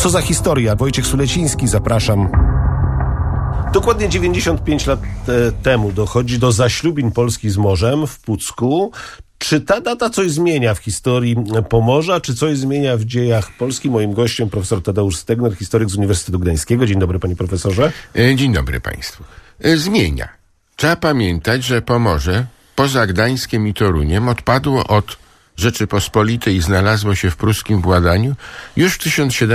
Co za historia? Wojciech Suleciński, zapraszam. Dokładnie 95 lat temu dochodzi do zaślubin Polski z morzem w Pucku. Czy ta data coś zmienia w historii Pomorza, czy coś zmienia w dziejach Polski? Moim gościem profesor Tadeusz Stegner, historyk z Uniwersytetu Gdańskiego. Dzień dobry, panie profesorze. Dzień dobry państwu. Zmienia. Trzeba pamiętać, że Pomorze poza Gdańskiem i Toruniem odpadło od Rzeczypospolitej i znalazło się w pruskim władaniu już w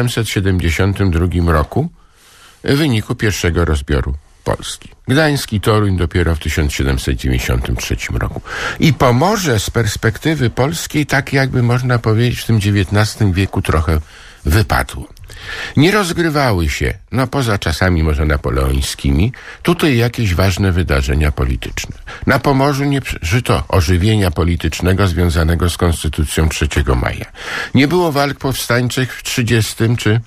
1772 roku w wyniku pierwszego rozbioru Polski. Gdańsk i Toruń dopiero w 1793 roku. I Pomorze z perspektywy polskiej, tak jakby można powiedzieć, w tym XIX wieku trochę wypadło. Nie rozgrywały się, poza czasami może napoleońskimi, tutaj jakieś ważne wydarzenia polityczne. Na Pomorzu nie przeżyto ożywienia politycznego związanego z Konstytucją 3 maja. Nie było walk powstańczych w 30 czy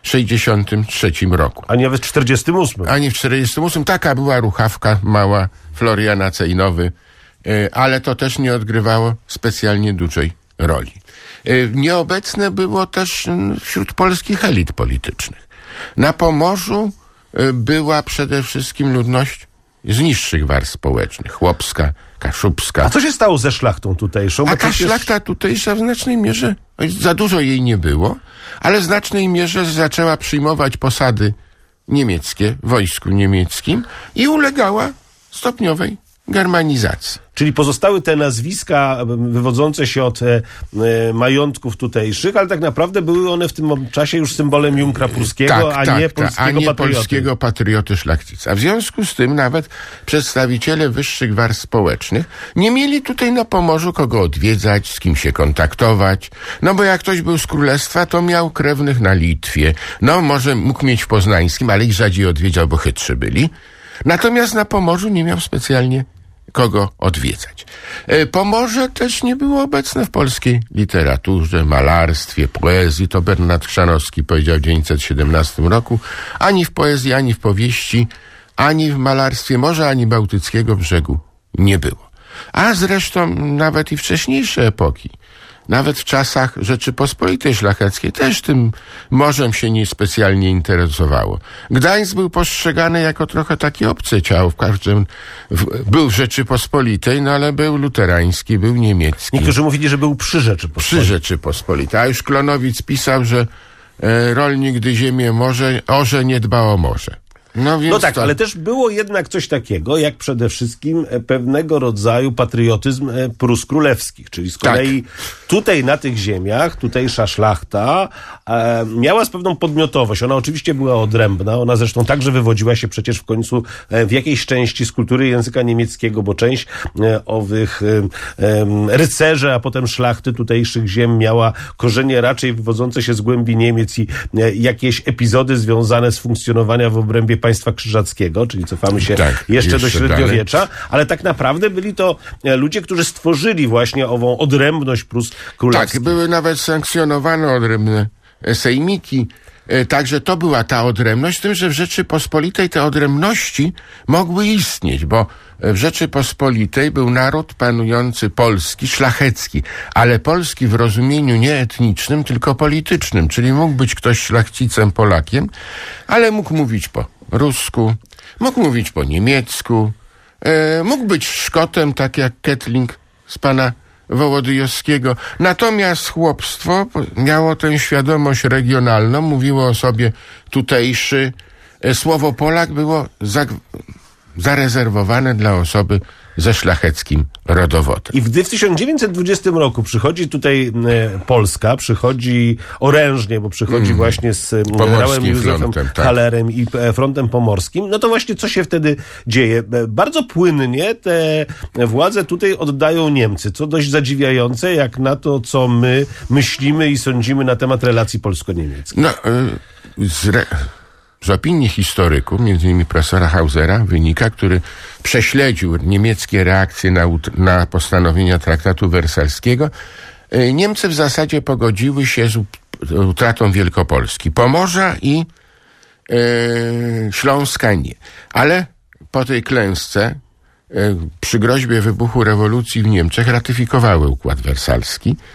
63 roku. A nawet w 48. Ani w 48. Taka była ruchawka mała Floriana Cejnowy, ale to też nie odgrywało specjalnie dużej roli. Nieobecne było też wśród polskich elit politycznych. Na Pomorzu była przede wszystkim ludność z niższych warstw społecznych. Chłopska, kaszubska. A co się stało ze szlachtą tutejszą? A ta szlachta tutejsza w znacznej mierze, za dużo jej nie było, ale w znacznej mierze zaczęła przyjmować posady niemieckie w wojsku niemieckim i ulegała stopniowej germanizacji. Czyli pozostały te nazwiska wywodzące się od majątków tutejszych, ale tak naprawdę były one w tym czasie już symbolem junkra pruskiego, polskiego patrioty szlachcica. W związku z tym nawet przedstawiciele wyższych warstw społecznych nie mieli tutaj na Pomorzu kogo odwiedzać, z kim się kontaktować. Bo jak ktoś był z królestwa, to miał krewnych na Litwie. Może mógł mieć w Poznańskim, ale ich rzadziej odwiedział, bo chytrzy byli. Natomiast na Pomorzu nie miał specjalnie kogo odwiedzać. Pomorze też nie było obecne w polskiej literaturze, malarstwie, poezji. To Bernard Chrzanowski powiedział w 1917 roku. Ani w poezji, ani w powieści, ani w malarstwie morza, ani Bałtyckiego brzegu nie było. A zresztą nawet i wcześniejsze epoki, nawet w czasach Rzeczypospolitej Szlacheckiej też tym morzem się niespecjalnie interesowało. Gdańsk był postrzegany jako trochę takie obce ciało. Był w Rzeczypospolitej, ale był luterański, był niemiecki. Niektórzy mówili, że był przy Rzeczypospolitej. Przy Rzeczypospolitej. A już Klonowic pisał, że rolnik, gdy ziemię orze, nie dba o morze. Tak, ale też było jednak coś takiego, jak przede wszystkim pewnego rodzaju patriotyzm Prus królewskich, czyli z kolei tutaj na tych ziemiach, tutejsza szlachta miała z pewną podmiotowość. Ona oczywiście była odrębna, ona zresztą także wywodziła się przecież w końcu w jakiejś części z kultury języka niemieckiego, bo część owych rycerzy, a potem szlachty tutejszych ziem miała korzenie raczej wywodzące się z głębi Niemiec i jakieś epizody związane z funkcjonowania w obrębie państwa krzyżackiego, czyli cofamy się jeszcze do średniowiecza, dalej. Ale tak naprawdę byli to ludzie, którzy stworzyli właśnie ową odrębność Prus królewskich. Tak, były nawet sankcjonowane odrębne sejmiki, także to była ta odrębność, z tym, że w Rzeczypospolitej te odrębności mogły istnieć, bo w Rzeczypospolitej był naród panujący polski, szlachecki, ale polski w rozumieniu nie etnicznym, tylko politycznym, czyli mógł być ktoś szlachcicem, Polakiem, ale mógł mówić po rusku, mógł mówić po niemiecku, mógł być Szkotem, tak jak Kettling z pana Wołodyjowskiego. Natomiast chłopstwo miało tę świadomość regionalną, mówiło o sobie tutejszy. Słowo Polak było zarezerwowane dla osoby ze szlacheckim rodowodem. I gdy w 1920 roku przychodzi tutaj Polska, przychodzi orężnie, bo przychodzi właśnie z generałem Józefem Hallerem i frontem pomorskim, to właśnie co się wtedy dzieje? Bardzo płynnie te władze tutaj oddają Niemcy, co dość zadziwiające, jak na to, co my myślimy i sądzimy na temat relacji polsko-niemieckich. Z opinii historyków, m.in. profesora Hausera, wynika, który prześledził niemieckie reakcje na postanowienia traktatu wersalskiego, Niemcy w zasadzie pogodziły się z utratą Wielkopolski. Pomorza i Śląska nie. Ale po tej klęsce, przy groźbie wybuchu rewolucji w Niemczech, ratyfikowały układ wersalski.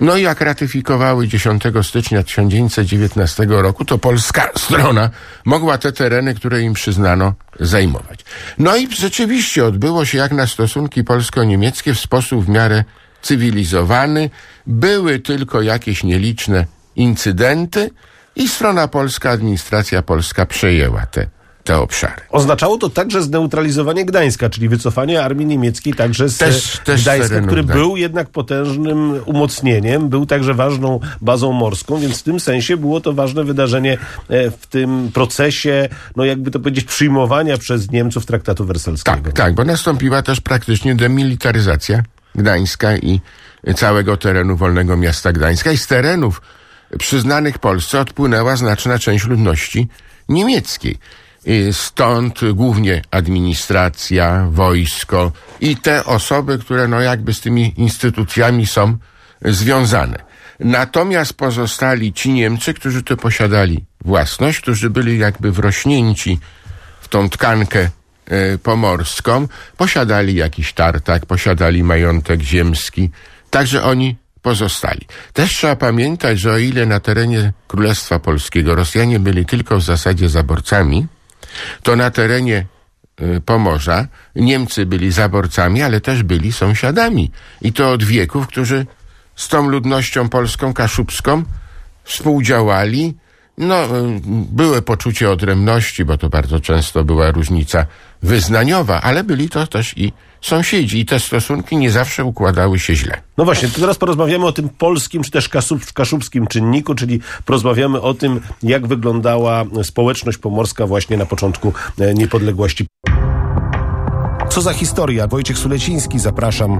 No i jak ratyfikowały 10 stycznia 1919 roku, to polska strona mogła te tereny, które im przyznano, zajmować. No i rzeczywiście odbyło się jak na stosunki polsko-niemieckie w sposób w miarę cywilizowany. Były tylko jakieś nieliczne incydenty i strona polska, administracja polska przejęła te obszary. Oznaczało to także zneutralizowanie Gdańska, czyli wycofanie armii niemieckiej także z Gdańska, który był jednak potężnym umocnieniem, był także ważną bazą morską, więc w tym sensie było to ważne wydarzenie w tym procesie, no jakby to powiedzieć, przyjmowania przez Niemców traktatu wersalskiego. Tak, bo nastąpiła też praktycznie demilitaryzacja Gdańska i całego terenu Wolnego Miasta Gdańska i z terenów przyznanych Polsce odpłynęła znaczna część ludności niemieckiej. Stąd głównie administracja, wojsko i te osoby, które no jakby z tymi instytucjami są związane. Natomiast pozostali ci Niemcy, którzy tu posiadali własność, którzy byli jakby wrośnięci w tą tkankę pomorską, posiadali jakiś tartak, posiadali majątek ziemski, także oni pozostali. Też trzeba pamiętać, że o ile na terenie Królestwa Polskiego Rosjanie byli tylko w zasadzie zaborcami, to na terenie Pomorza Niemcy byli zaborcami, ale też byli sąsiadami. I to od wieków, którzy z tą ludnością polską, kaszubską współdziałali. No, było poczucie odrębności, bo to bardzo często była różnica wyznaniowa, ale byli to też i sąsiedzi i te stosunki nie zawsze układały się źle. No właśnie, to teraz porozmawiamy o tym polskim, czy też kaszubskim czynniku, czyli porozmawiamy o tym, jak wyglądała społeczność pomorska właśnie na początku niepodległości. Co za historia? Wojciech Suleciński, zapraszam.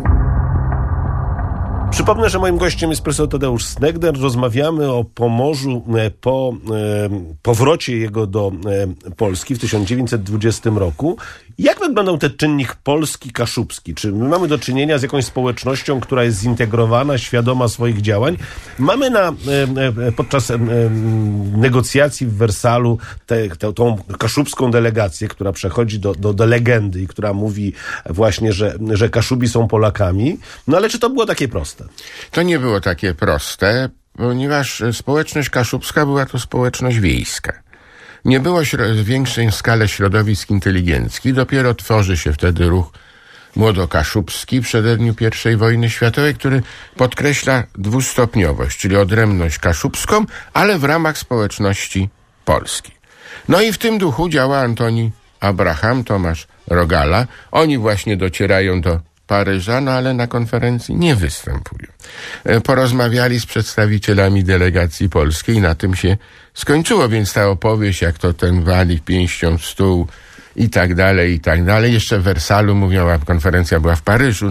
Przypomnę, że moim gościem jest profesor Tadeusz Snegder. Rozmawiamy o Pomorzu po powrocie jego do Polski w 1920 roku. Jak wyglądał ten czynnik polski-kaszubski? Czy my mamy do czynienia z jakąś społecznością, która jest zintegrowana, świadoma swoich działań? Mamy podczas negocjacji w Wersalu tą kaszubską delegację, która przechodzi do legendy i która mówi właśnie, że Kaszubi są Polakami. No ale czy to było takie proste? To nie było takie proste, ponieważ społeczność kaszubska była to społeczność wiejska. Nie było w większej skali środowisk inteligenckich. Dopiero tworzy się wtedy ruch młodokaszubski w przededniu I wojny światowej, który podkreśla dwustopniowość, czyli odrębność kaszubską, ale w ramach społeczności polskiej. No i w tym duchu działa Antoni Abraham, Tomasz Rogala. Oni właśnie docierają do Paryża, no ale na konferencji nie występują. Porozmawiali z przedstawicielami delegacji polskiej i na tym się skończyło, więc ta opowieść, jak to ten wali pięścią w stół i tak dalej, i tak dalej. Jeszcze w Wersalu mówią, a konferencja była w Paryżu,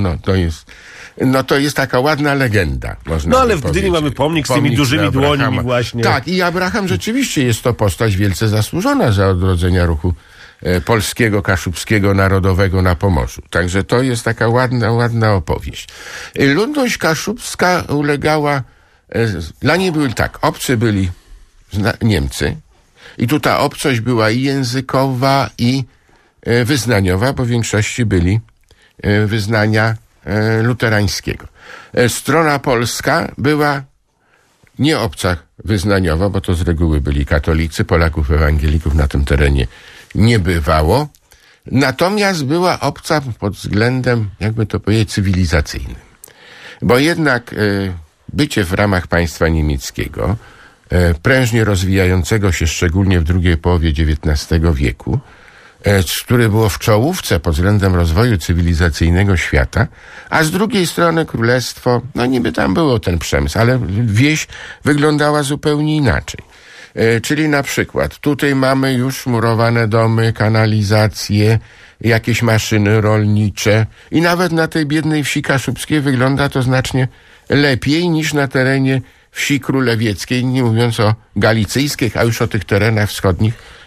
no to jest taka ładna legenda, można No ale w Gdyni mamy pomnik z tymi dużymi dłońmi właśnie. Tak, i Abraham rzeczywiście jest to postać wielce zasłużona za odrodzenia ruchu polskiego, kaszubskiego, narodowego na Pomorzu. Także to jest taka ładna opowieść. Ludność kaszubska ulegała, dla niej były tak, obcy byli Niemcy i tu ta obcość była i językowa, i wyznaniowa, bo w większości byli wyznania luterańskiego. Strona polska była nie obca wyznaniowa, bo to z reguły byli katolicy, Polaków ewangelików na tym terenie nie bywało, natomiast była obca pod względem, jakby to powiedzieć, cywilizacyjnym. Bo jednak bycie w ramach państwa niemieckiego, prężnie rozwijającego się szczególnie w drugiej połowie XIX wieku, które było w czołówce pod względem rozwoju cywilizacyjnego świata, a z drugiej strony królestwo, no niby tam było ten przemysł, ale wieś wyglądała zupełnie inaczej. Czyli na przykład tutaj mamy już murowane domy, kanalizacje, jakieś maszyny rolnicze i nawet na tej biednej wsi kaszubskiej wygląda to znacznie lepiej niż na terenie wsi królewieckiej, nie mówiąc o galicyjskich, a już o tych terenach wschodnich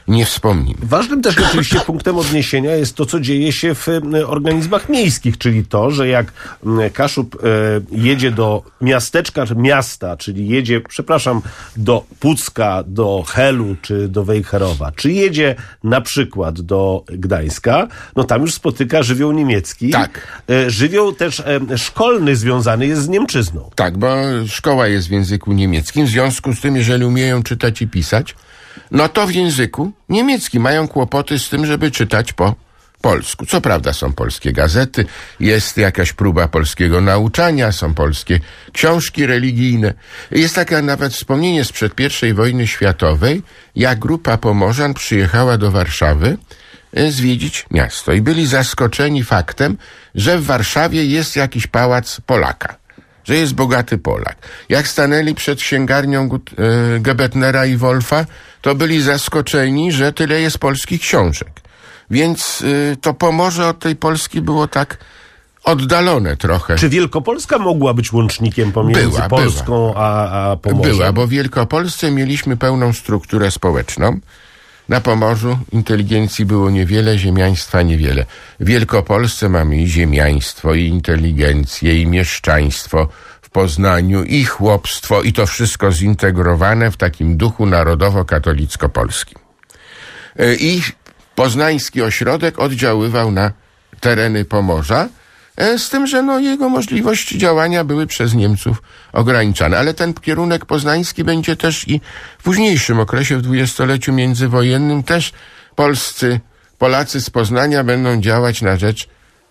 nie wspomnimy. Ważnym też oczywiście punktem odniesienia jest to, co dzieje się w organizmach miejskich, czyli to, że jak Kaszub jedzie do miasteczka, czy miasta, czyli jedzie, do Pucka, do Helu, czy do Wejherowa, czy jedzie na przykład do Gdańska, no tam już spotyka żywioł niemiecki. Tak. Żywioł też szkolny związany jest z Niemczyzną. Tak, bo szkoła jest w języku niemieckim, w związku z tym, jeżeli umieją czytać i pisać, no to w języku niemieckim mają kłopoty z tym, żeby czytać po polsku. Co prawda są polskie gazety, jest jakaś próba polskiego nauczania, są polskie książki religijne. Jest takie nawet wspomnienie sprzed I wojny światowej, jak grupa Pomorzan przyjechała do Warszawy zwiedzić miasto i byli zaskoczeni faktem, że w Warszawie jest jakiś pałac Polaka, że jest bogaty Polak. Jak stanęli przed księgarnią Gebetnera i Wolfa, to byli zaskoczeni, że tyle jest polskich książek. Więc to Pomorze od tej Polski było tak oddalone trochę. Czy Wielkopolska mogła być łącznikiem pomiędzy Polską a Pomorzem? Była, bo w Wielkopolsce mieliśmy pełną strukturę społeczną. Na Pomorzu inteligencji było niewiele, ziemiaństwa niewiele. W Wielkopolsce mamy i ziemiaństwo, i inteligencję, i mieszczaństwo w Poznaniu, i chłopstwo, i to wszystko zintegrowane w takim duchu narodowo-katolicko-polskim. I poznański ośrodek oddziaływał na tereny Pomorza, z tym, że jego możliwości działania były przez Niemców ograniczane. Ale ten kierunek poznański będzie też i w późniejszym okresie, w dwudziestoleciu międzywojennym, też Polacy z Poznania będą działać na rzecz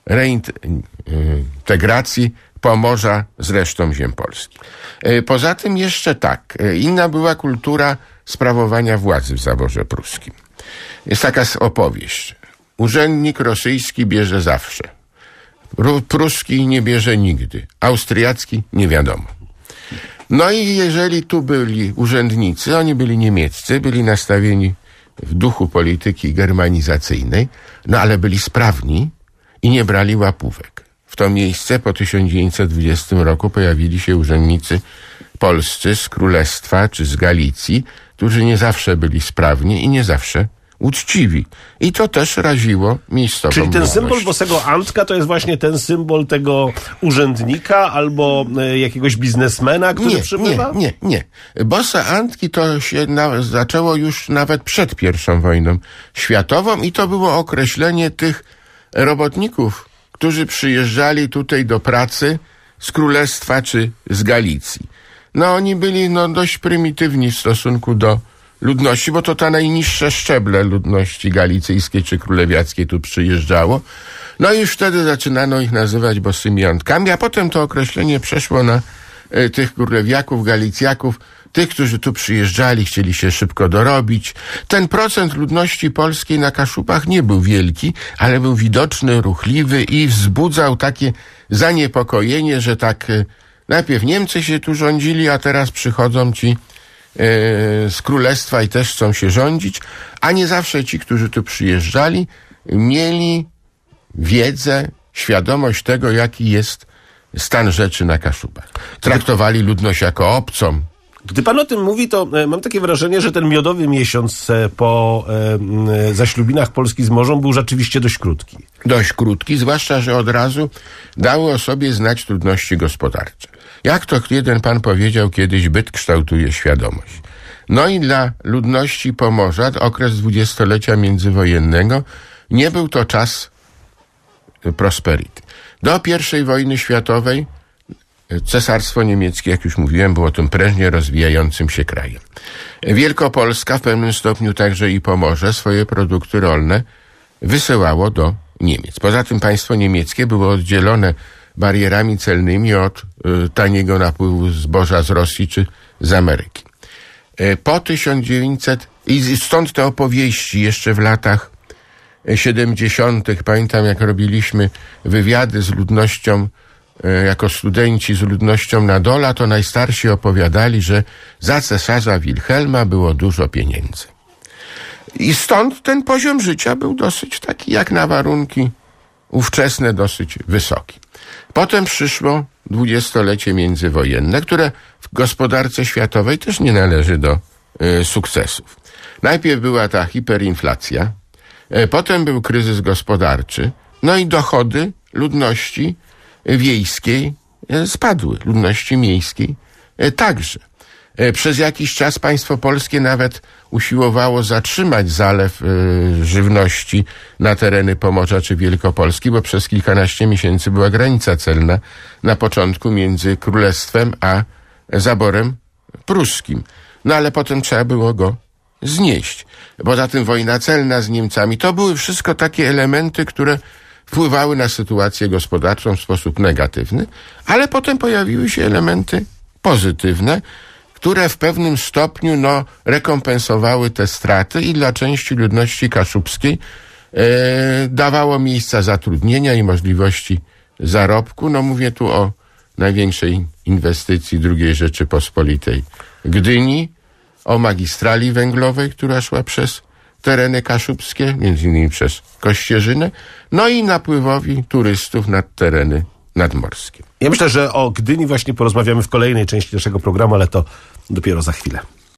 reintegracji Pomorza z resztą ziem Polski. Poza tym jeszcze tak, inna była kultura sprawowania władzy w zaborze pruskim. Jest taka opowieść. Urzędnik rosyjski bierze zawsze. Pruski nie bierze nigdy. Austriacki nie wiadomo. No i jeżeli tu byli urzędnicy, oni byli niemieccy, byli nastawieni w duchu polityki germanizacyjnej, no ale byli sprawni i nie brali łapówek. W to miejsce po 1920 roku pojawili się urzędnicy polscy z Królestwa czy z Galicji, którzy nie zawsze byli sprawni i nie zawsze uczciwi. I to też raziło miejscową Czyli ten ludność. symbol bosego Antka to jest właśnie ten symbol tego urzędnika albo jakiegoś biznesmena, który przybywa? Nie. Bose Antki to się zaczęło już nawet przed I wojną światową i to było określenie tych robotników, którzy przyjeżdżali tutaj do pracy z Królestwa czy z Galicji. No oni byli dość prymitywni w stosunku do ludności, bo to ta najniższe szczeble ludności galicyjskiej czy królewiackiej tu przyjeżdżało. No i już wtedy zaczynano ich nazywać bosymi Antkami, a potem to określenie przeszło na tych królewiaków, galicjaków, tych, którzy tu przyjeżdżali, chcieli się szybko dorobić. Ten procent ludności polskiej na Kaszubach nie był wielki, ale był widoczny, ruchliwy i wzbudzał takie zaniepokojenie, że tak najpierw Niemcy się tu rządzili, a teraz przychodzą ci z Królestwa i też chcą się rządzić, a nie zawsze ci, którzy tu przyjeżdżali, mieli wiedzę, świadomość tego, jaki jest stan rzeczy na Kaszubach. Traktowali ludność jako obcą. Gdy pan o tym mówi, to mam takie wrażenie, że ten miodowy miesiąc po zaślubinach Polski z morzem był rzeczywiście dość krótki. Dość krótki, zwłaszcza, że od razu dały o sobie znać trudności gospodarcze. Jak to jeden pan powiedział kiedyś, byt kształtuje świadomość. No i dla ludności Pomorza okres dwudziestolecia międzywojennego nie był to czas prosperity. Do I wojny światowej Cesarstwo Niemieckie, jak już mówiłem, było tym prężnie rozwijającym się krajem. Wielkopolska, w pewnym stopniu także i Pomorze, swoje produkty rolne wysyłało do Niemiec. Poza tym państwo niemieckie było oddzielone barierami celnymi od taniego napływu zboża z Rosji czy z Ameryki. Po 1900, i stąd te opowieści jeszcze w latach 70. Pamiętam, jak robiliśmy wywiady z ludnością, jako studenci z ludnością na Dola, to najstarsi opowiadali, że za cesarza Wilhelma było dużo pieniędzy. I stąd ten poziom życia był dosyć taki, jak na warunki ówczesne, dosyć wysoki. Potem przyszło dwudziestolecie międzywojenne, które w gospodarce światowej też nie należy do sukcesów. Najpierw była ta hiperinflacja, potem był kryzys gospodarczy, no i dochody ludności wiejskiej spadły, ludności miejskiej także. Przez jakiś czas państwo polskie nawet usiłowało zatrzymać zalew żywności na tereny Pomorza czy Wielkopolski, bo przez kilkanaście miesięcy była granica celna na początku między Królestwem a zaborem pruskim. No ale potem trzeba było go znieść. Poza tym wojna celna z Niemcami, to były wszystko takie elementy, które wpływały na sytuację gospodarczą w sposób negatywny, ale potem pojawiły się elementy pozytywne, które w pewnym stopniu rekompensowały te straty i dla części ludności kaszubskiej dawało miejsca zatrudnienia i możliwości zarobku. No mówię tu o największej inwestycji II Rzeczypospolitej Gdyni, o magistrali węglowej, która szła przez tereny kaszubskie, między innymi przez Kościerzynę, no i napływowi turystów nad tereny nadmorskie. Ja myślę, że o Gdyni właśnie porozmawiamy w kolejnej części naszego programu, ale to dopiero za chwilę.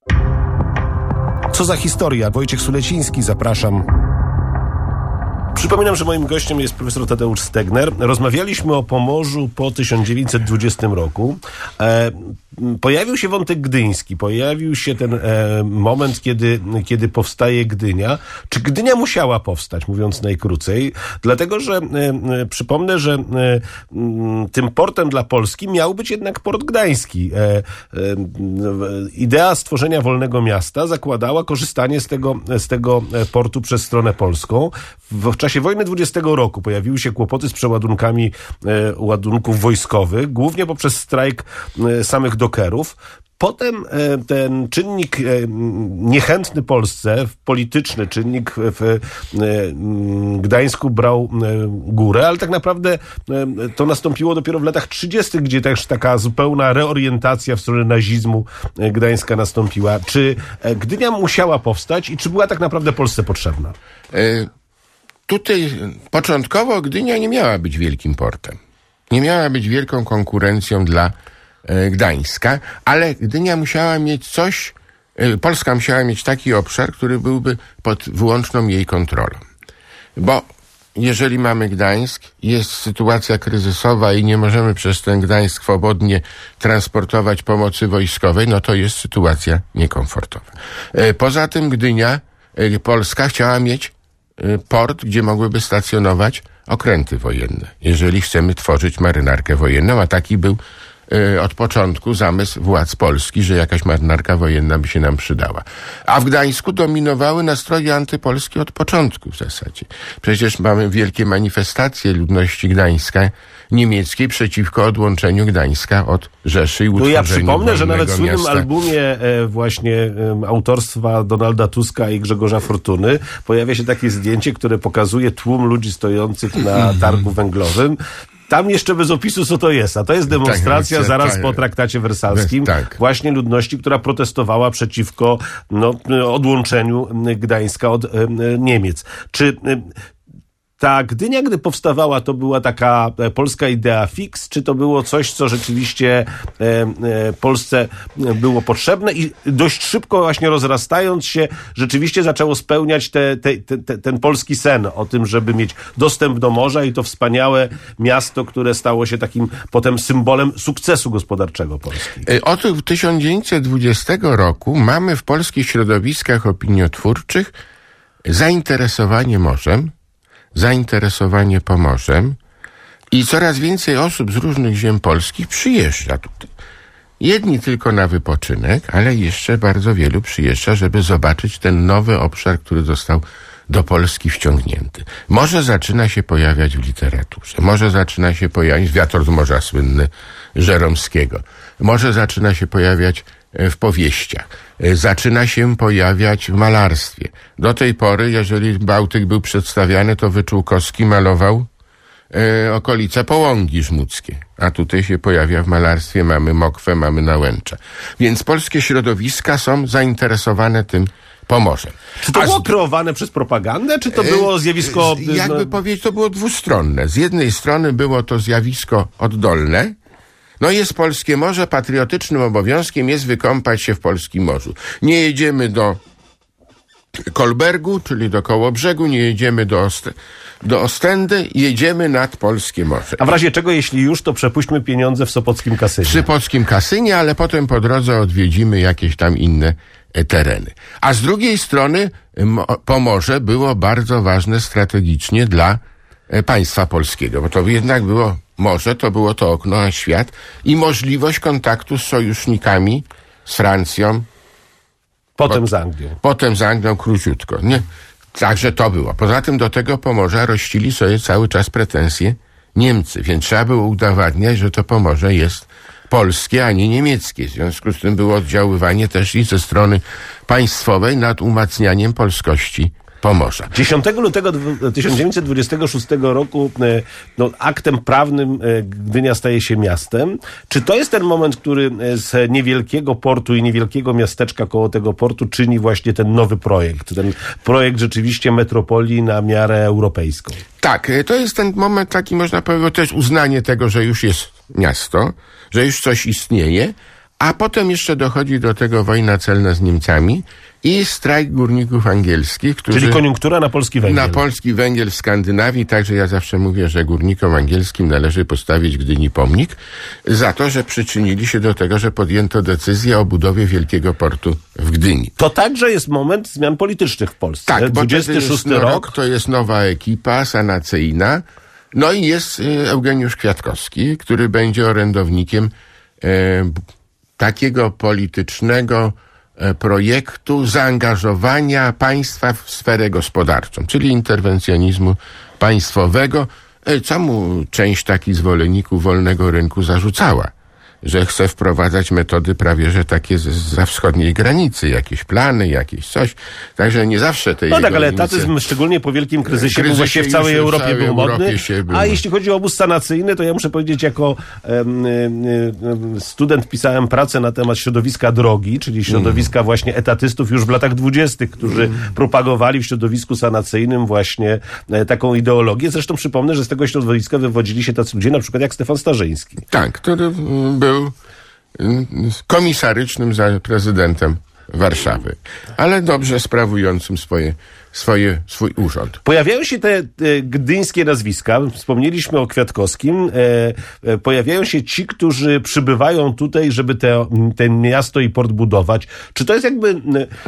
Co za historia? Wojciech Suleciński, zapraszam. Przypominam, że moim gościem jest profesor Tadeusz Stegner. Rozmawialiśmy o Pomorzu po 1920 roku. Pojawił się wątek gdyński, pojawił się ten moment, kiedy powstaje Gdynia. Czy Gdynia musiała powstać, mówiąc najkrócej? Dlatego, że przypomnę, że tym portem dla Polski miał być jednak port gdański. Idea stworzenia wolnego miasta zakładała korzystanie z tego portu przez stronę polską. W czasie wojny 20 roku pojawiły się kłopoty z przeładunkami ładunków wojskowych, głównie poprzez strajk samych dokerów. Potem ten czynnik niechętny Polsce, polityczny czynnik w Gdańsku brał górę, ale tak naprawdę to nastąpiło dopiero w latach 30., gdzie też taka zupełna reorientacja w stronę nazizmu Gdańska nastąpiła. Czy Gdynia musiała powstać i czy była tak naprawdę Polsce potrzebna? Tutaj początkowo Gdynia nie miała być wielkim portem. Nie miała być wielką konkurencją dla Gdańska, ale Gdynia musiała mieć coś, Polska musiała mieć taki obszar, który byłby pod wyłączną jej kontrolą. Bo jeżeli mamy Gdańsk, jest sytuacja kryzysowa i nie możemy przez ten Gdańsk swobodnie transportować pomocy wojskowej, no to jest sytuacja niekomfortowa. Poza tym Gdynia, Polska chciała mieć port, gdzie mogłyby stacjonować okręty wojenne, jeżeli chcemy tworzyć marynarkę wojenną, a taki był od początku zamysł władz Polski, że jakaś marynarka wojenna by się nam przydała. A w Gdańsku dominowały nastroje antypolskie od początku w zasadzie. Przecież mamy wielkie manifestacje ludności Gdańska niemieckiej przeciwko odłączeniu Gdańska od Rzeszy i utworzeniu ja przypomnę, że nawet w słynnym miasta. albumie właśnie autorstwa Donalda Tuska i Grzegorza Fortuny pojawia się takie zdjęcie, które pokazuje tłum ludzi stojących na targu węglowym. Tam jeszcze bez opisu, co to jest. A to jest demonstracja zaraz po traktacie wersalskim właśnie ludności, która protestowała przeciwko odłączeniu Gdańska od Niemiec. Czy ta Gdynia, gdy powstawała, to była taka polska idea fix, czy to było coś, co rzeczywiście Polsce było potrzebne i dość szybko właśnie rozrastając się, rzeczywiście zaczęło spełniać ten polski sen o tym, żeby mieć dostęp do morza i to wspaniałe miasto, które stało się takim potem symbolem sukcesu gospodarczego Polski. Od 1920 roku mamy w polskich środowiskach opiniotwórczych zainteresowanie morzem, zainteresowanie Pomorzem i coraz więcej osób z różnych ziem polskich przyjeżdża tutaj. Jedni tylko na wypoczynek, ale jeszcze bardzo wielu przyjeżdża, żeby zobaczyć ten nowy obszar, który został do Polski wciągnięty. Morze zaczyna się pojawiać w literaturze. Morze zaczyna się pojawiać, Wiatr z morza słynny Żeromskiego. Morze zaczyna się pojawiać w powieściach. Zaczyna się pojawiać w malarstwie. Do tej pory, jeżeli Bałtyk był przedstawiany, to Wyczółkowski malował okolice Połągi Żmudzkie. A tutaj się pojawia w malarstwie, mamy Mokwę, mamy Nałęcza. Więc polskie środowiska są zainteresowane tym Pomorzem. Czy to było kreowane przez propagandę, czy to było zjawisko... Jakby powiedzieć, to było dwustronne. Z jednej strony było to zjawisko oddolne. No jest polskie morze, patriotycznym obowiązkiem jest wykąpać się w polskim morzu. Nie jedziemy do Kolbergu, czyli do Kołobrzegu, nie jedziemy do Ostendy, jedziemy nad Polskie Morze. A w razie czego, jeśli już, to przepuśćmy pieniądze w Sopockim Kasynie. W Sopockim Kasynie, ale potem po drodze odwiedzimy jakieś tam inne tereny. A z drugiej strony Pomorze było bardzo ważne strategicznie dla państwa polskiego, bo to jednak było morze, to było to okno na świat i możliwość kontaktu z sojusznikami, z Francją. Potem z Anglią. Potem z Anglią króciutko, nie? Także to było. Poza tym do tego Pomorza rościli sobie cały czas pretensje Niemcy, więc trzeba było udowadniać, że to Pomorze jest polskie, a nie niemieckie. W związku z tym było oddziaływanie też i ze strony państwowej nad umacnianiem polskości Pomorza. 10 lutego 1926 roku aktem prawnym Gdynia staje się miastem. Czy to jest ten moment, który z niewielkiego portu i niewielkiego miasteczka koło tego portu czyni właśnie ten nowy projekt? Ten projekt rzeczywiście metropolii na miarę europejską. Tak, to jest ten moment taki, można powiedzieć, też uznanie tego, że już jest miasto, że już coś istnieje, a potem jeszcze dochodzi do tego wojna celna z Niemcami i strajk górników angielskich, którzy... Czyli koniunktura na polski węgiel. Na polski węgiel w Skandynawii, także ja zawsze mówię, że górnikom angielskim należy postawić w Gdyni pomnik za to, że przyczynili się do tego, że podjęto decyzję o budowie wielkiego portu w Gdyni. To także jest moment zmian politycznych w Polsce. Tak, bo 26 rok to jest nowa ekipa sanacyjna, no i jest Eugeniusz Kwiatkowski, który będzie orędownikiem takiego politycznego projektu zaangażowania państwa w sferę gospodarczą, czyli interwencjonizmu państwowego, co mu część takich zwolenników wolnego rynku zarzucała, że chce wprowadzać metody prawie, że takie za wschodniej granicy, jakieś plany, jakieś coś. Także nie zawsze tej No tak, ale etatyzm, szczególnie po wielkim kryzysie był właśnie w całej Europie był modny. A jeśli chodzi o obóz sanacyjny, to ja muszę powiedzieć, jako student pisałem pracę na temat środowiska drogi, czyli środowiska właśnie etatystów już w latach 20., którzy propagowali w środowisku sanacyjnym właśnie taką ideologię. Zresztą przypomnę, że z tego środowiska wywodzili się tacy ludzie, na przykład jak Stefan Starzyński. Tak, który był komisarycznym za prezydentem Warszawy, ale dobrze sprawującym swój urząd. Pojawiają się te gdyńskie nazwiska, wspomnieliśmy o Kwiatkowskim, pojawiają się ci, którzy przybywają tutaj, żeby te miasto i port budować. Czy to jest jakby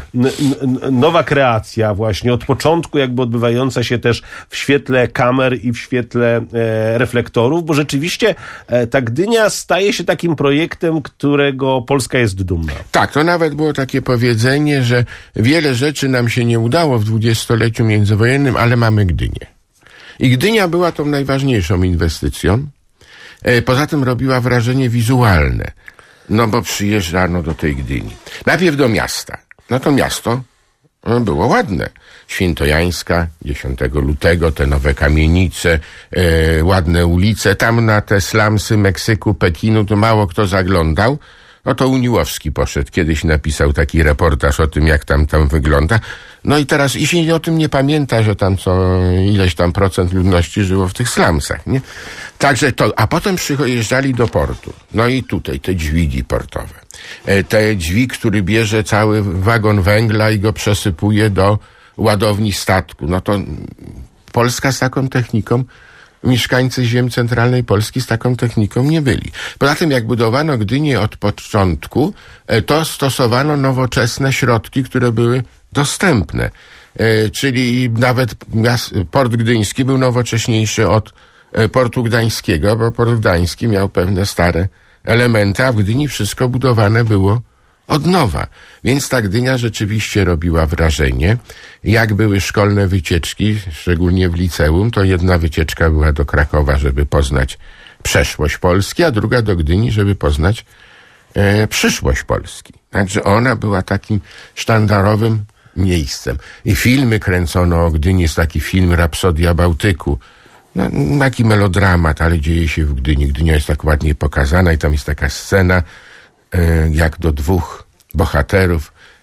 nowa kreacja właśnie, od początku jakby odbywająca się też w świetle kamer i w świetle reflektorów, bo rzeczywiście ta Gdynia staje się takim projektem, którego Polska jest dumna. Tak, to nawet było takie powiedzenie, że wiele rzeczy nam się nie udało w dwudziestoleciu międzywojennym, ale mamy Gdynię. I Gdynia była tą najważniejszą inwestycją. Poza tym robiła wrażenie wizualne. No bo przyjeżdżano do tej Gdyni. Najpierw do miasta. No to miasto było ładne. Świętojańska, 10 lutego, te nowe kamienice, ładne ulice. Tam na te slumsy Meksyku, Pekinu to mało kto zaglądał. No to Uniłowski poszedł, kiedyś napisał taki reportaż o tym, jak tam wygląda. No i teraz, i się o tym nie pamięta, że tam ileś tam procent ludności żyło w tych slumsach, nie? Także to, a potem przyjeżdżali do portu. No i tutaj te dźwigi portowe. Te dźwig, który bierze cały wagon węgla i go przesypuje do ładowni statku. No to Polska z taką techniką, mieszkańcy ziem centralnej Polski z taką techniką nie byli. Poza tym, jak budowano Gdynię od początku, to stosowano nowoczesne środki, które były dostępne. Czyli nawet port gdyński był nowocześniejszy od portu gdańskiego, bo port gdański miał pewne stare elementy, a w Gdyni wszystko budowane było od nowa. Więc ta Gdynia rzeczywiście robiła wrażenie. Jak były szkolne wycieczki, szczególnie w liceum, to jedna wycieczka była do Krakowa, żeby poznać przeszłość Polski, a druga do Gdyni, żeby poznać przyszłość Polski. Także ona była takim sztandarowym miejscem. I filmy kręcono o Gdyni, jest taki film Rapsodia Bałtyku. No, taki melodramat, ale dzieje się w Gdyni. Gdynia jest tak ładnie pokazana i tam jest taka scena, jak do dwóch bohaterów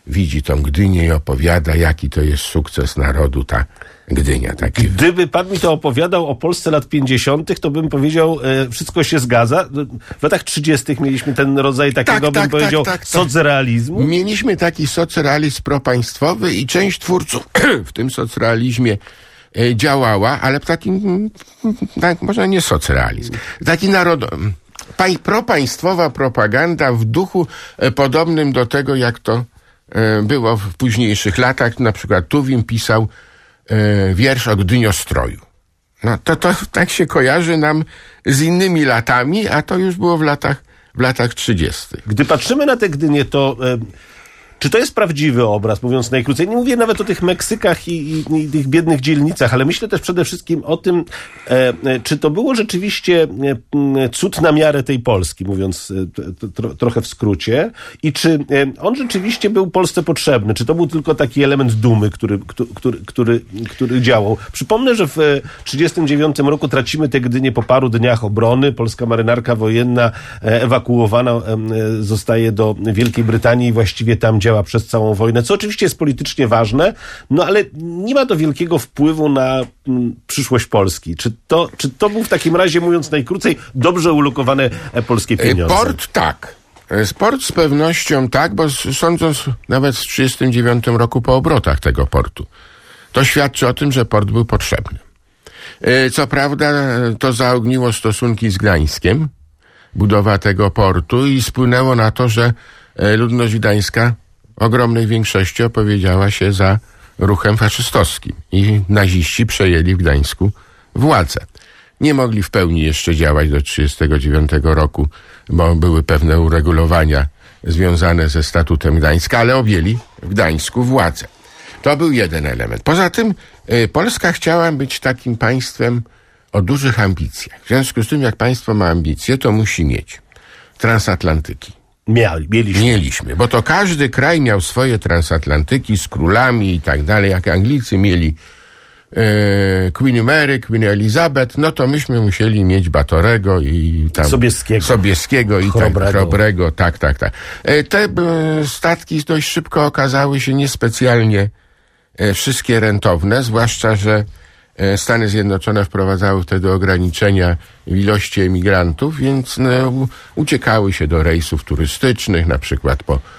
widzi tą Gdynię i opowiada, jaki to jest sukces narodu ta Gdynia. Gdyby pan mi to opowiadał o Polsce lat 50., to bym powiedział, wszystko się zgadza. W latach 30. mieliśmy ten rodzaj takiego, socrealizmu. Mieliśmy taki socrealizm propaństwowy i część twórców w tym socrealizmie działała, ale w takim, może nie socrealizm, taki propaństwowa propaganda w duchu podobnym do tego, jak to było w późniejszych latach. Na przykład Tuwim pisał wiersz o Gdyniostroju. No to tak się kojarzy nam z innymi latami, a to już było w latach 30. Gdy patrzymy na tę Gdynię, to czy to jest prawdziwy obraz, mówiąc najkrócej? Nie mówię nawet o tych Meksykach i tych biednych dzielnicach, ale myślę też przede wszystkim o tym, czy to było rzeczywiście cud na miarę tej Polski, mówiąc trochę w skrócie, i czy on rzeczywiście był Polsce potrzebny, czy to był tylko taki element dumy, który działał. Przypomnę, że w 1939 roku tracimy tę Gdynię po paru dniach obrony. Polska marynarka wojenna ewakuowana zostaje do Wielkiej Brytanii i właściwie tam działa przez całą wojnę, co oczywiście jest politycznie ważne, no ale nie ma to wielkiego wpływu na przyszłość Polski. Czy to był w takim razie, mówiąc najkrócej, dobrze ulokowane polskie pieniądze? Port tak. Port z pewnością tak, bo sądząc nawet w 1939 roku po obrotach tego portu, to świadczy o tym, że port był potrzebny. Co prawda to zaogniło stosunki z Gdańskiem, budowa tego portu, i spłynęło na to, że ludność gdańska ogromnej większości opowiedziała się za ruchem faszystowskim i naziści przejęli w Gdańsku władzę. Nie mogli w pełni jeszcze działać do 1939 roku, bo były pewne uregulowania związane ze statutem Gdańska, ale objęli w Gdańsku władzę. To był jeden element. Poza tym Polska chciała być takim państwem o dużych ambicjach. W związku z tym, jak państwo ma ambicje, to musi mieć transatlantyki. Mieliśmy, bo to każdy kraj miał swoje transatlantyki z królami i tak dalej. Jak Anglicy mieli Queen Mary, Queen Elizabeth, no to myśmy musieli mieć Batorego i tam Sobieskiego i Chrobrego. Tak. Te statki dość szybko okazały się niespecjalnie wszystkie rentowne, zwłaszcza, że Stany Zjednoczone wprowadzały wtedy ograniczenia w ilości emigrantów, więc uciekały się do rejsów turystycznych, na przykład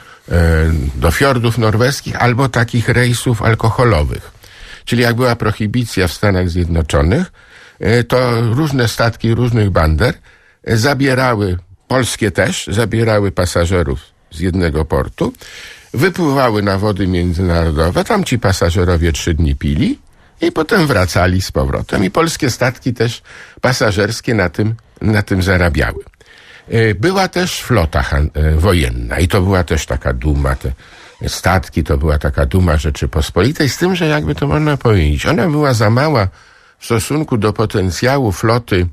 do fiordów norweskich, albo takich rejsów alkoholowych. Czyli jak była prohibicja w Stanach Zjednoczonych, to różne statki różnych bander zabierały, polskie też, zabierały pasażerów z jednego portu, wypływały na wody międzynarodowe, tam ci pasażerowie 3 dni pili i potem wracali z powrotem. I polskie statki też pasażerskie na tym zarabiały. Była też flota wojenna i to była też taka duma. Te statki to była taka duma Rzeczypospolitej, z tym, że jakby to można powiedzieć, ona była za mała w stosunku do potencjału floty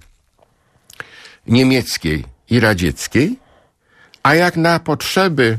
niemieckiej i radzieckiej, a jak na potrzeby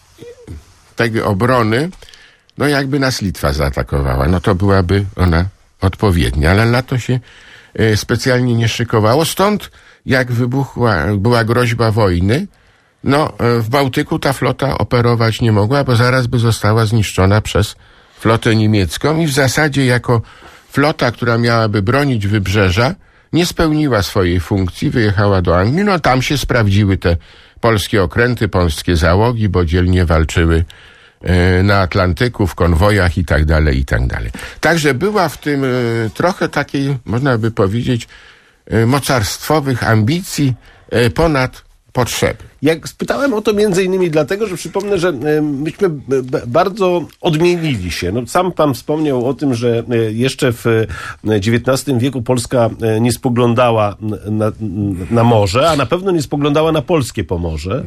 tej obrony, no jakby nas Litwa zaatakowała, no to byłaby ona odpowiednia, ale na to się specjalnie nie szykowało. Stąd jak była groźba wojny, no w Bałtyku ta flota operować nie mogła, bo zaraz by została zniszczona przez flotę niemiecką i w zasadzie jako flota, która miałaby bronić wybrzeża, nie spełniła swojej funkcji, wyjechała do Anglii, no tam się sprawdziły te polskie okręty, polskie załogi, bo dzielnie walczyły na Atlantyku, w konwojach i tak dalej, i tak dalej. Także była w tym trochę takiej, można by powiedzieć, mocarstwowych ambicji ponad potrzeby. Jak spytałem o to między innymi dlatego, że przypomnę, że myśmy bardzo odmienili się. No, sam pan wspomniał o tym, że jeszcze w XIX wieku Polska nie spoglądała na morze, a na pewno nie spoglądała na polskie Pomorze.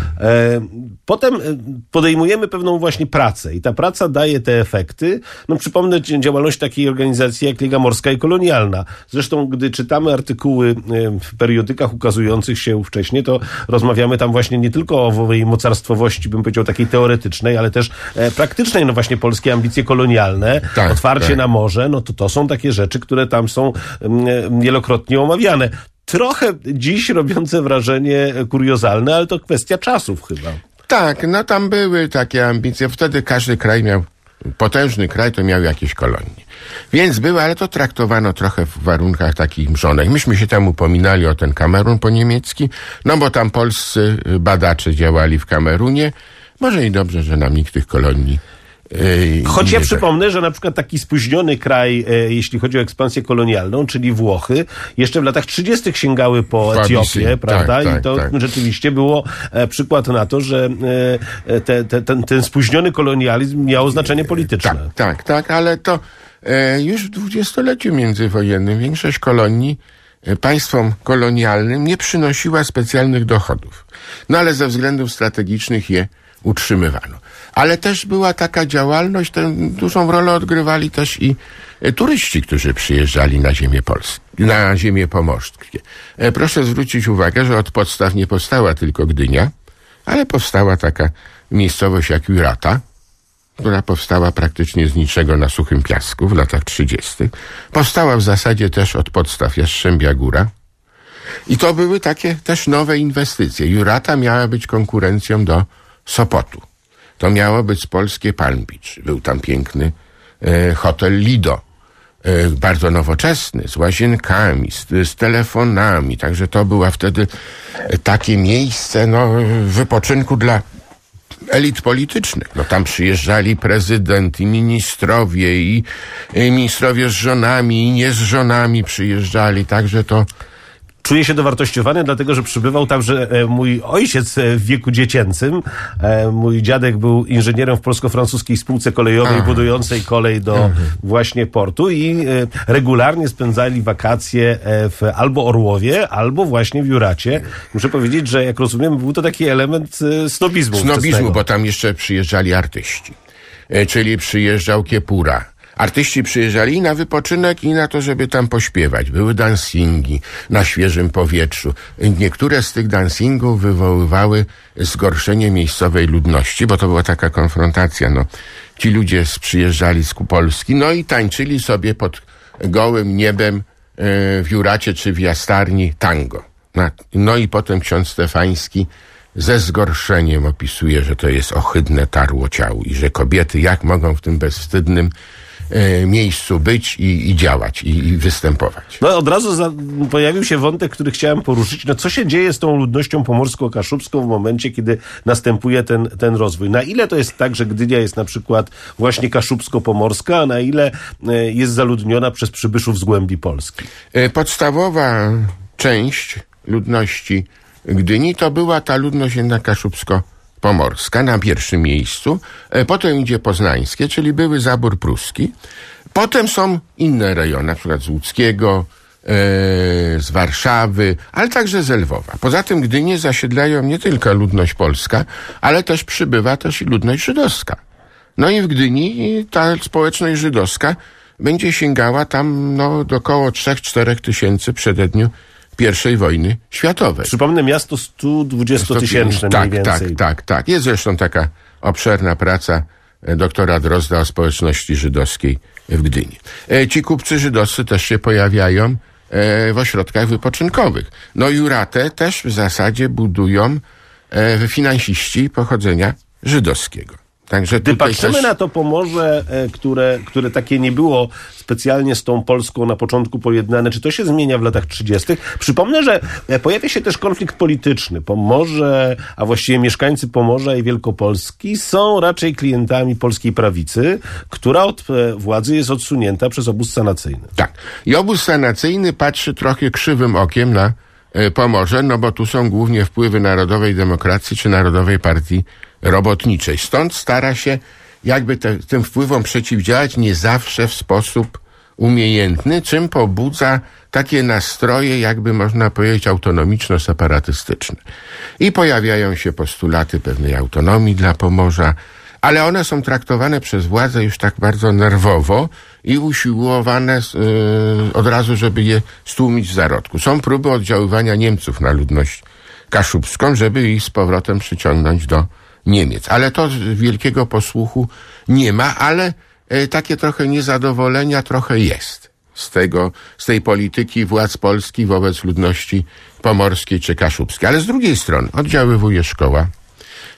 Potem podejmujemy pewną właśnie pracę i ta praca daje te efekty. No, przypomnę działalność takiej organizacji jak Liga Morska i Kolonialna. Zresztą, gdy czytamy artykuły w periodykach ukazujących się wcześniej, to rozmawiamy tam właśnie nie tylko o owej mocarstwowości, bym powiedział, takiej teoretycznej, ale też praktycznej, no właśnie polskie ambicje kolonialne, otwarcie na morze, no to są takie rzeczy, które tam są wielokrotnie omawiane. Trochę dziś robiące wrażenie kuriozalne, ale to kwestia czasów chyba. Tak, no tam były takie ambicje. Wtedy każdy kraj miał, potężny kraj to miał jakieś kolonie. Więc były, ale to traktowano trochę w warunkach takich mrzonek. Myśmy się tam upominali o ten Kamerun po niemiecki, no bo tam polscy badacze działali w Kamerunie. Może i dobrze, że nam nikt tych kolonii choć ja przypomnę, że na przykład taki spóźniony kraj, jeśli chodzi o ekspansję kolonialną, czyli Włochy, jeszcze w latach 30. sięgały po Etiopię, prawda? Tak, i to tak. rzeczywiście było przykład na to, że ten spóźniony kolonializm miał znaczenie polityczne. Tak, ale to już w dwudziestoleciu międzywojennym większość kolonii państwom kolonialnym nie przynosiła specjalnych dochodów. No ale ze względów strategicznych je utrzymywano. Ale też była taka działalność, dużą rolę odgrywali też i turyści, którzy przyjeżdżali na ziemię polskie, na ziemię pomorskie. Proszę zwrócić uwagę, że od podstaw nie powstała tylko Gdynia, ale powstała taka miejscowość jak Jurata, która powstała praktycznie z niczego na suchym piasku w latach 30. Powstała w zasadzie też od podstaw Jastrzębia Góra. I to były takie też nowe inwestycje. Jurata miała być konkurencją do Sopotu. To miało być polskie Palm Beach. Był tam piękny hotel Lido. Bardzo nowoczesny, z łazienkami, z telefonami. Także to było wtedy takie miejsce wypoczynku dla elit politycznych. No tam przyjeżdżali prezydent i ministrowie, i ministrowie z żonami, i nie z żonami przyjeżdżali. Także to... Czuję się dowartościowany, dlatego że przybywał także mój ojciec w wieku dziecięcym. Mój dziadek był inżynierem w polsko-francuskiej spółce kolejowej, budującej kolej do właśnie portu i regularnie spędzali wakacje albo w Orłowie, albo właśnie w Juracie. Muszę powiedzieć, że jak rozumiem, był to taki element snobizmu. Snobizmu, bo tam jeszcze przyjeżdżali artyści. Czyli przyjeżdżał Kiepura. Artyści przyjeżdżali i na wypoczynek, i na to, żeby tam pośpiewać. Były dancingi na świeżym powietrzu. Niektóre z tych dancingów wywoływały zgorszenie miejscowej ludności, bo to była taka konfrontacja. Ci ludzie przyjeżdżali z Polski, i tańczyli sobie pod gołym niebem w Juracie czy w Jastarni tango. I potem ksiądz Stefański ze zgorszeniem opisuje, że to jest ohydne tarło ciału i że kobiety jak mogą w tym bezwstydnym miejscu być i działać i występować. Od razu pojawił się wątek, który chciałem poruszyć. Co się dzieje z tą ludnością pomorsko-kaszubską w momencie, kiedy następuje ten rozwój? Na ile to jest tak, że Gdynia jest na przykład właśnie kaszubsko-pomorska, a na ile jest zaludniona przez przybyszów z głębi Polski? Podstawowa część ludności Gdyni to była ta ludność jednak kaszubsko-pomorska na pierwszym miejscu. Potem idzie poznańskie, czyli były zabór pruski. Potem są inne rejony, na przykład z Łódzkiego, z Warszawy, ale także z Lwowa. Poza tym Gdynię zasiedlają nie tylko ludność polska, ale też przybywa też i ludność żydowska. I w Gdyni ta społeczność żydowska będzie sięgała tam do około 3-4 tysięcy przededniu I wojny światowej. Przypomnę, miasto 120-tysięczne mniej więcej. Tak. Jest zresztą taka obszerna praca doktora Drozda o społeczności żydowskiej w Gdyni. Ci kupcy żydowscy też się pojawiają w ośrodkach wypoczynkowych. Juratę też w zasadzie budują finansiści pochodzenia żydowskiego. Także gdy patrzymy na to Pomorze, które takie nie było specjalnie z tą Polską na początku pojednane, czy to się zmienia w latach 30. Przypomnę, że pojawia się też konflikt polityczny. Pomorze, a właściwie mieszkańcy Pomorza i Wielkopolski są raczej klientami polskiej prawicy, która od władzy jest odsunięta przez obóz sanacyjny. Tak. I obóz sanacyjny patrzy trochę krzywym okiem na Pomorze, bo tu są głównie wpływy Narodowej Demokracji czy Narodowej Partii Robotniczej. Stąd stara się jakby tym wpływom przeciwdziałać nie zawsze w sposób umiejętny, czym pobudza takie nastroje, jakby można powiedzieć, autonomiczno-separatystyczne. I pojawiają się postulaty pewnej autonomii dla Pomorza, ale one są traktowane przez władzę już tak bardzo nerwowo i usiłowane od razu, żeby je stłumić w zarodku. Są próby oddziaływania Niemców na ludność kaszubską, żeby ich z powrotem przyciągnąć do Niemiec. Ale to wielkiego posłuchu nie ma, ale takie trochę niezadowolenia trochę jest z tej polityki władz Polski wobec ludności pomorskiej czy kaszubskiej. Ale z drugiej strony oddziaływuje szkoła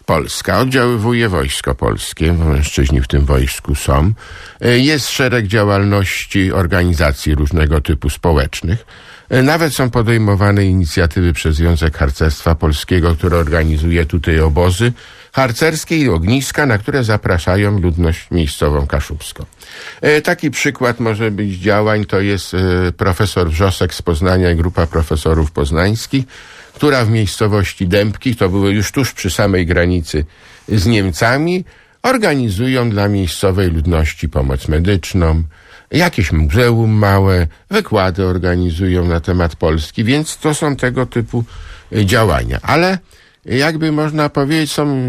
Polska. Oddziaływuje Wojsko Polskie, bo mężczyźni w tym wojsku są. Jest szereg działalności organizacji różnego typu społecznych. Nawet są podejmowane inicjatywy przez Związek Harcerstwa Polskiego, który organizuje tutaj obozy harcerskie i ogniska, na które zapraszają ludność miejscową kaszubską. Taki przykład może być działań, to jest profesor Wrzosek z Poznania i grupa profesorów poznańskich, która w miejscowości Dębki, to było już tuż przy samej granicy z Niemcami, organizują dla miejscowej ludności pomoc medyczną, jakieś muzeum małe, wykłady organizują na temat Polski, więc to są tego typu działania. Ale jakby można powiedzieć, są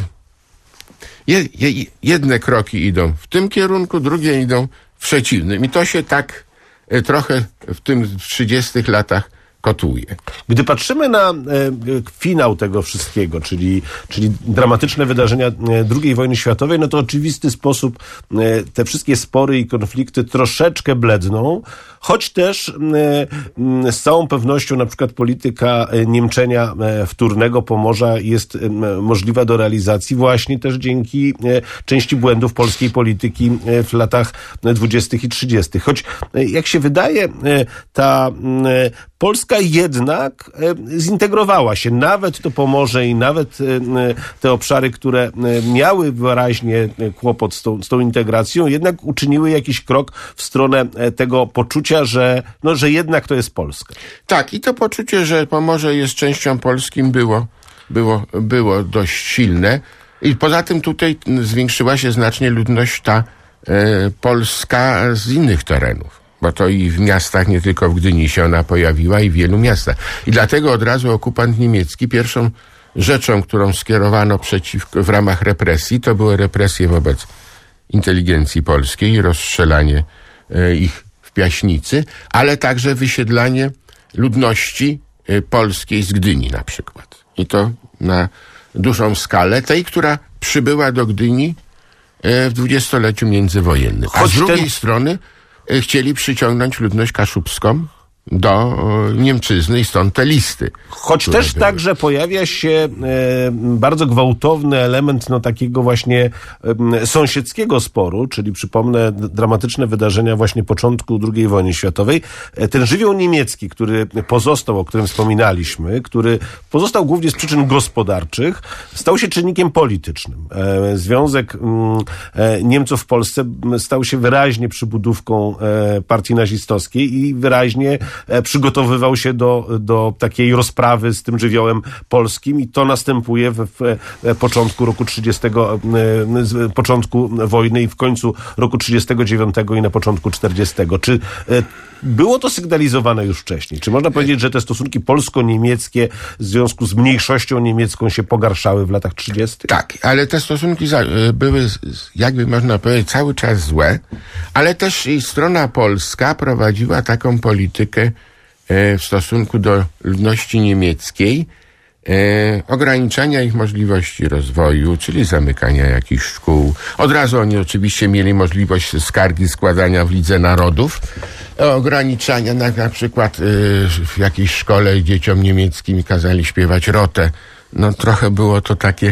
jedne kroki idą w tym kierunku, drugie idą w przeciwnym. I to się tak trochę w tym 30 latach kotuje. Gdy patrzymy na finał tego wszystkiego, czyli dramatyczne wydarzenia II wojny światowej, no to w oczywisty sposób te wszystkie spory i konflikty troszeczkę bledną, choć też z całą pewnością na przykład polityka niemczenia wtórnego Pomorza jest możliwa do realizacji właśnie też dzięki części błędów polskiej polityki w latach 20. i 30. Choć jak się wydaje, ta Polska jednak zintegrowała się. Nawet to Pomorze i nawet te obszary, które miały wyraźnie kłopot z tą integracją, jednak uczyniły jakiś krok w stronę tego poczucia, że jednak to jest Polska. Tak, i to poczucie, że Pomorze jest częścią Polskim było dość silne. I poza tym tutaj zwiększyła się znacznie ludność ta polska z innych terenów. Bo to i w miastach, nie tylko w Gdyni się ona pojawiła i w wielu miastach. I dlatego od razu okupant niemiecki pierwszą rzeczą, którą skierowano w ramach represji, to były represje wobec inteligencji polskiej i rozstrzelanie ich w Piaśnicy, ale także wysiedlanie ludności polskiej z Gdyni na przykład. I to na dużą skalę, tej, która przybyła do Gdyni w dwudziestoleciu międzywojennym. A z drugiej strony chcieli przyciągnąć ludność kaszubską do Niemczyzny i stąd te listy. Choć też także pojawia się bardzo gwałtowny element takiego właśnie sąsiedzkiego sporu, czyli przypomnę dramatyczne wydarzenia właśnie początku II wojny światowej. Ten żywioł niemiecki, który pozostał, o którym wspominaliśmy, który pozostał głównie z przyczyn gospodarczych, stał się czynnikiem politycznym. Związek Niemców w Polsce stał się wyraźnie przybudówką partii nazistowskiej i wyraźnie przygotowywał się do takiej rozprawy z tym żywiołem polskim i to następuje w początku roku 30, początku wojny i w końcu roku 39 i na początku 40. Czy było to sygnalizowane już wcześniej? Czy można powiedzieć, że te stosunki polsko-niemieckie w związku z mniejszością niemiecką się pogarszały w latach 30? Tak, ale te stosunki były, jakby można powiedzieć, cały czas złe, ale też i strona polska prowadziła taką politykę w stosunku do ludności niemieckiej, ograniczania ich możliwości rozwoju, czyli zamykania jakichś szkół. Od razu oni oczywiście mieli możliwość skargi składania w Lidze Narodów, ograniczania, na przykład w jakiejś szkole dzieciom niemieckim kazali śpiewać rotę. No trochę było to takie,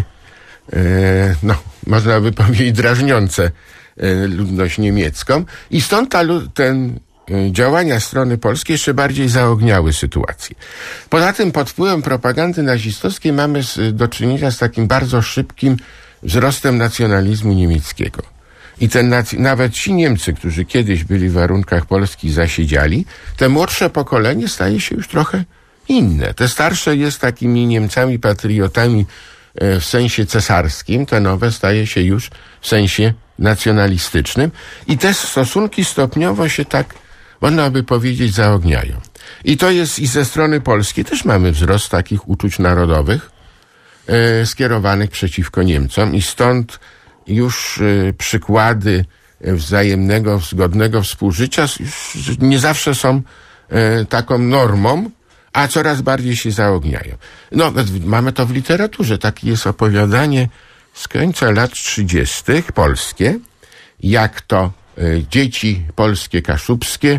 można by powiedzieć, drażniące ludność niemiecką i stąd działania strony polskiej jeszcze bardziej zaogniały sytuację. Poza tym pod wpływem propagandy nazistowskiej mamy do czynienia z takim bardzo szybkim wzrostem nacjonalizmu niemieckiego. I nawet ci Niemcy, którzy kiedyś byli w warunkach Polski zasiedziali, te młodsze pokolenie staje się już trochę inne. Te starsze jest takimi Niemcami patriotami w sensie cesarskim, te nowe staje się już w sensie nacjonalistycznym i te stosunki stopniowo się tak, można by powiedzieć, zaogniają. I to jest i ze strony polskiej też mamy wzrost takich uczuć narodowych skierowanych przeciwko Niemcom i stąd już przykłady wzajemnego, zgodnego współżycia już nie zawsze są taką normą, a coraz bardziej się zaogniają. No, mamy to w literaturze. Takie jest opowiadanie z końca lat 30. polskie, jak to dzieci polskie, kaszubskie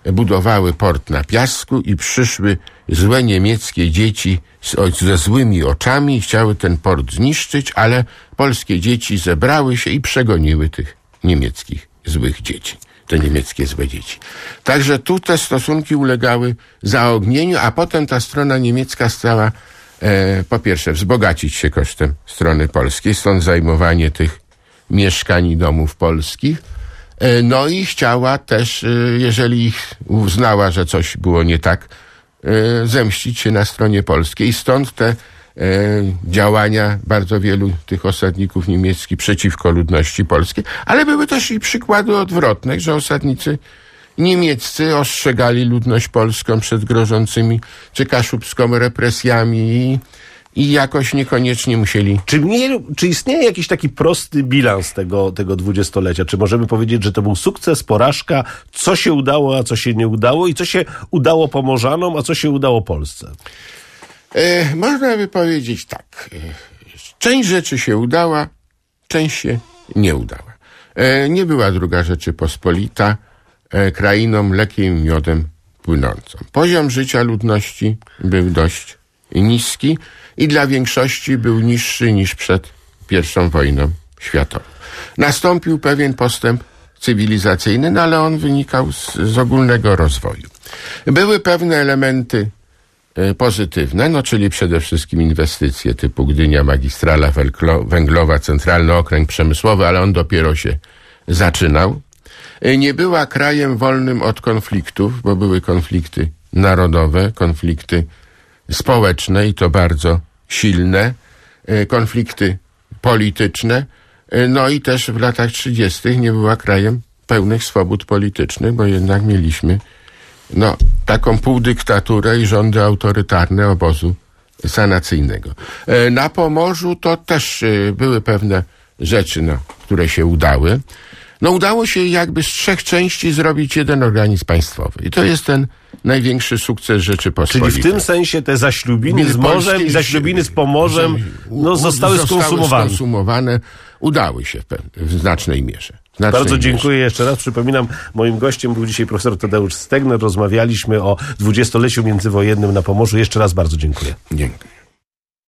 budowały port na piasku i przyszły złe niemieckie dzieci ze złymi oczami i chciały ten port zniszczyć, ale polskie dzieci zebrały się i przegoniły tych niemieckich złych dzieci. Te niemieckie złe dzieci. Także tu te stosunki ulegały zaognieniu, a potem ta strona niemiecka stała po pierwsze wzbogacić się kosztem strony polskiej, stąd zajmowanie tych mieszkań i domów polskich. No i chciała też, jeżeli ich uznała, że coś było nie tak, zemścić się na stronie polskiej. Stąd te działania bardzo wielu tych osadników niemieckich przeciwko ludności polskiej, ale były też i przykłady odwrotne, że osadnicy niemieccy ostrzegali ludność polską przed grożącymi czy kaszubską represjami i jakoś niekoniecznie musieli... Czy istnieje jakiś taki prosty bilans tego dwudziestolecia? Czy możemy powiedzieć, że to był sukces, porażka, co się udało, a co się nie udało i co się udało Pomorzanom, a co się udało Polsce? Można by powiedzieć tak. Część rzeczy się udała, część się nie udała. Nie była Druga Rzeczypospolita krainą mlekiem i miodem płynącą. Poziom życia ludności był dość niski i dla większości był niższy niż przed I wojną światową. Nastąpił pewien postęp cywilizacyjny, no ale on wynikał z ogólnego rozwoju. Były pewne elementy pozytywne, no czyli przede wszystkim inwestycje typu Gdynia, magistrala węglowa, centralny okręg przemysłowy, ale on dopiero się zaczynał. Nie była krajem wolnym od konfliktów, bo były konflikty narodowe, konflikty społeczne i to bardzo silne, konflikty polityczne, no i też w latach 30. nie była krajem pełnych swobód politycznych, bo jednak mieliśmy taką półdyktaturę i rządy autorytarne obozu sanacyjnego. Na Pomorzu to też były pewne rzeczy, które się udały. Udało się jakby z 3 części zrobić jeden organizm państwowy. I to jest ten największy sukces Rzeczypospolitej. Czyli w tym sensie te zaślubiny z morzem i zaślubiny z Pomorzem zostały skonsumowane. Udały się w znacznej mierze. Bardzo dziękuję jeszcze raz. Przypominam, moim gościem był dzisiaj profesor Tadeusz Stegner. Rozmawialiśmy o dwudziestoleciu międzywojennym na Pomorzu. Jeszcze raz bardzo dziękuję. Dziękuję.